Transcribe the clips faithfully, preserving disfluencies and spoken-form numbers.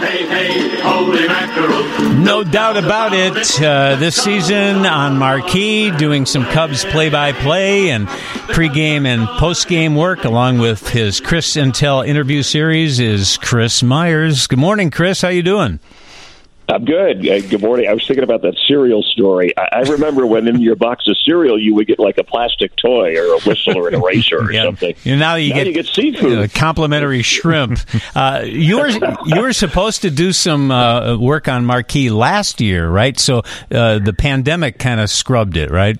Hey, hey, holy mackerel. No doubt about it. Uh, this season on Marquee, doing some Cubs play-by-play and pregame and postgame work, along with his Chris Intel interview series, is Chris Myers. Good morning, Chris. How you doing? I'm good. Uh, good morning. I was thinking about that cereal story. I, I remember when in your box of cereal you would get like a plastic toy or a whistle or an eraser or yeah. something. You know, now you, now get, you get seafood. Uh, complimentary shrimp. Uh, you were you were supposed to do some uh, work on Marquee last year, right? So uh, the pandemic kind of scrubbed it, right?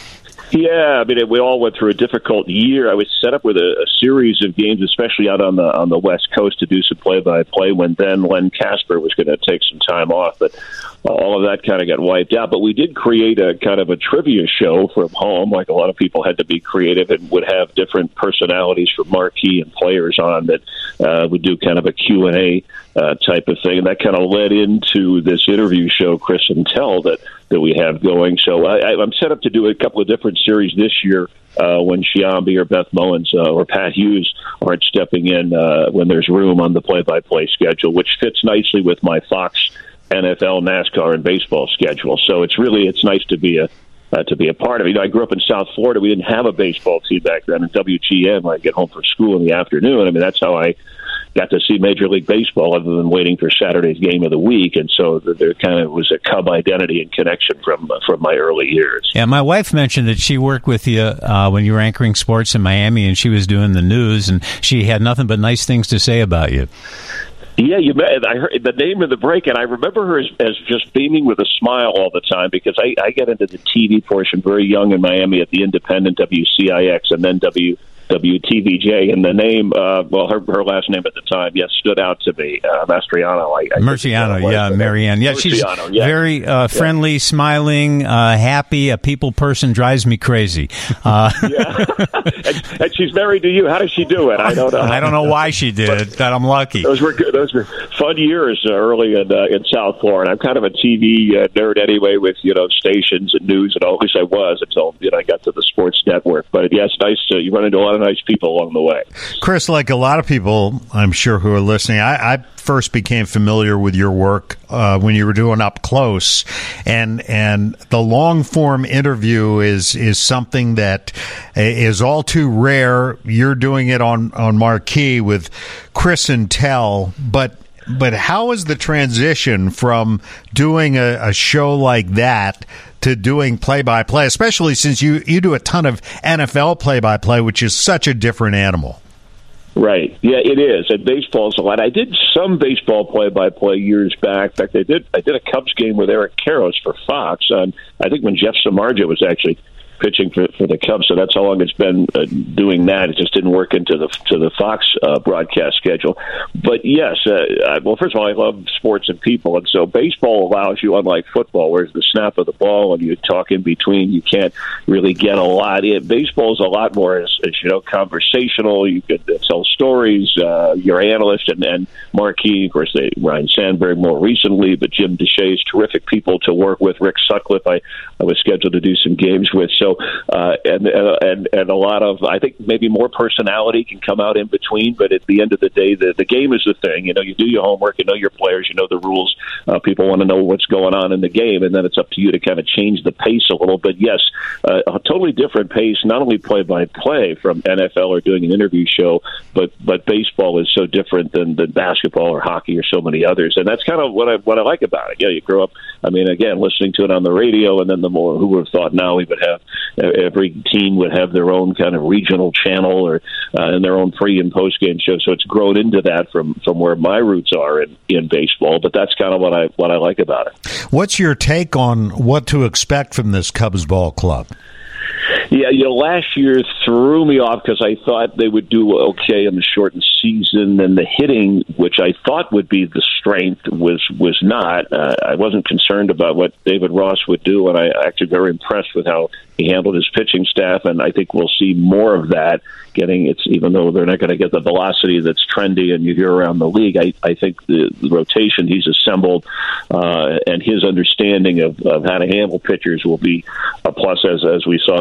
Yeah, I mean, we all went through a difficult year. I was set up with a, a series of games, especially out on the on the West Coast, to do some play-by-play when then Len Casper was going to take some time off. But all of that kind of got wiped out. But we did create a kind of a trivia show from home, like a lot of people had to be creative and would have different personalities from Marquee and players on that uh, would do kind of a Q and A uh, type of thing. And that kind of led into this interview show, Chris and Tell, that, that we have going. So I, I'm set up to do a couple of different series this year uh, when Sciambi or Beth Mowins uh, or Pat Hughes aren't stepping in uh, when there's room on the play-by-play schedule, which fits nicely with my Fox N F L, NASCAR, and baseball schedule. So it's really it's nice to be a uh, to be a part of it. You know, I grew up in South Florida. We didn't have a baseball team back then. In W G N, when I get home from school in the afternoon, I mean, that's how I got to see Major League Baseball, other than waiting for Saturday's game of the week. And so there kind of was a Cub identity and connection from uh, from my early years. Yeah, my wife mentioned that she worked with you uh, when you were anchoring sports in Miami, and she was doing the news, and she had nothing but nice things to say about you. Yeah, you met, I heard the name of the break, and I remember her as, as just beaming with a smile all the time, because I, I got into the T V portion very young in Miami at the Independent, W C I X, and then W. W T V J, and the name, uh, well, her her last name at the time, yes, stood out to me. Uh, Mastriano. I, I Murciano, yeah, Marianne. Yeah, she's yeah. very uh, friendly, yeah. smiling, uh, happy, a people person, drives me crazy. Uh, yeah, and, and she's married to you. How does she do it? I don't know. I don't know why she did it, but I'm lucky. Those were good. Those were fun years uh, early in uh, in South Florida. I'm kind of a T V uh, nerd anyway, with you know stations and news, and all. At least I was until you know I got to the sports network. But yeah, it's nice to you run into a lot of nice people along the way. Chris, like a lot of people, I'm sure, who are listening, I, I first became familiar with your work uh, when you were doing Up Close, and and the long form interview is is something that is all too rare. You're doing it on on Marquee with Chris and Tell, but. But how is the transition from doing a, a show like that to doing play-by-play, especially since you, you do a ton of N F L play-by-play, which is such a different animal? Right. Yeah, it is. And baseball's a lot. I did some baseball play-by-play years back. In fact, I did I did a Cubs game with Eric Karros for Fox. Um, I think when Jeff Samardzija was actually pitching for, for the Cubs, so that's how long it's been uh, doing that. It just didn't work into the to the Fox uh, broadcast schedule. But yes, uh, I, well, first of all, I love sports and people, and so baseball allows you, unlike football, where it's the snap of the ball and you talk in between, you can't really get a lot in. Baseball is a lot more, as, as you know, conversational. You could uh, tell stories. Uh, your analyst and, and Marquee, of course, they, Ryan Sandberg more recently, but Jim Deshaies, terrific people to work with. Rick Sutcliffe, I, I was scheduled to do some games with. So, uh, and, and and a lot of, I think maybe more personality can come out in between, but at the end of the day, the, the game is the thing. You know, you do your homework, you know your players, you know the rules. Uh, people want to know what's going on in the game, and then it's up to you to kind of change the pace a little bit. Yes, uh, a totally different pace, not only play-by-play from N F L or doing an interview show, but but baseball is so different than, than basketball or hockey or so many others, and that's kind of what I what I like about it. Yeah, you grow up, I mean, again, listening to it on the radio, and then the more, who would have thought now we would have, every team would have their own kind of regional channel or uh, and their own pre and post game show. So it's grown into that from, from where my roots are in, in baseball. But that's kind of what I what I like about it. What's your take on what to expect from this Cubs ball club? Yeah, you know, last year threw me off because I thought they would do okay in the shortened season, and the hitting, which I thought would be the strength, was was not. Uh, I wasn't concerned about what David Ross would do, and I actually very impressed with how he handled his pitching staff, and I think we'll see more of that. Getting it's even though they're not going to get the velocity that's trendy and you hear around the league, I, I think the, the rotation he's assembled uh, and his understanding of, of how to handle pitchers will be a plus, as as we saw it was last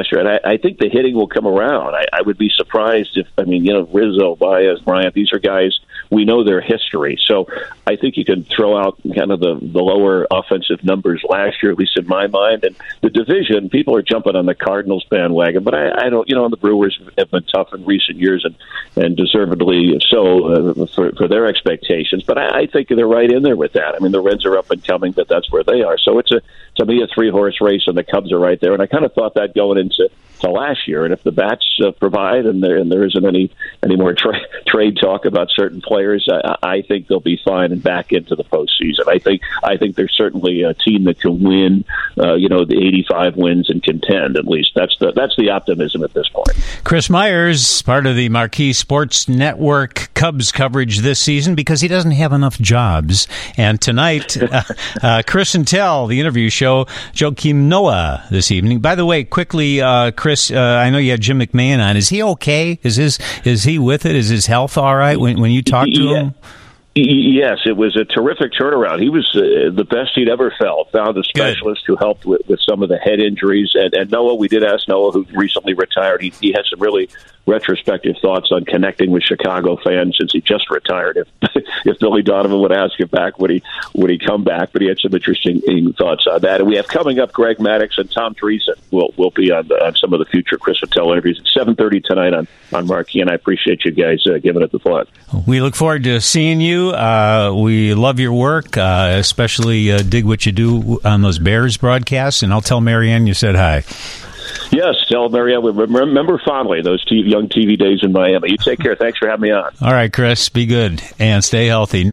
last year. And I, I think the hitting will come around. I, I would be surprised if, I mean, you know, Rizzo, Baez, Bryant, these are guys, we know their history. So I think you can throw out kind of the, the lower offensive numbers last year, at least in my mind. And the division, people are jumping on the Cardinals bandwagon, but I, I don't, you know, the Brewers have been tough in recent years and, and deservedly so uh, for, for their expectations. But I, I think they're right in there with that. I mean, the Reds are up and coming, but that's where they are. So it's a, to me, a three-horse race, and the Cubs are right there. And I kind of thought that going into to last year. And if the bats uh, provide, and there and there isn't any any more tra- trade talk about certain players, I, I think they'll be fine and back into the postseason. I think I think they're certainly a team that can win, uh, you know, the eighty-five wins and contend. At least that's the that's the optimism at this point. Chris Myers, part of the Marquee Sports Network Cubs coverage this season because he doesn't have enough jobs. And tonight, uh, uh, Chris and Tell, the interview show, Joakim Noah this evening. By the way, quickly, uh, Chris, uh, I know you had Jim McMahon on. Is he okay? Is his is he with it? Is his health all right when when you talk to yeah. him? Yes, it was a terrific turnaround. He was uh, the best he'd ever felt. Found a specialist Good. who helped with, with some of the head injuries. And, and Noah, we did ask Noah, who recently retired. He, he had some really retrospective thoughts on connecting with Chicago fans since he just retired. If if Billy Donovan would ask him back, would he would he come back? But he had some interesting thoughts on that. And we have coming up Greg Maddux and Tom Dreesen will will be on, the, on some of the future Chris and Tell interviews at seven thirty tonight on on Marquee. And I appreciate you guys uh, giving it the thought. We look forward to seeing you. Uh, we love your work, uh, especially uh, dig what you do on those Bears broadcasts. And I'll tell Marianne you said hi. Yes, tell Marianne. Remember fondly those t- young T V days in Miami. You take care. Thanks for having me on. All right, Chris. Be good and stay healthy.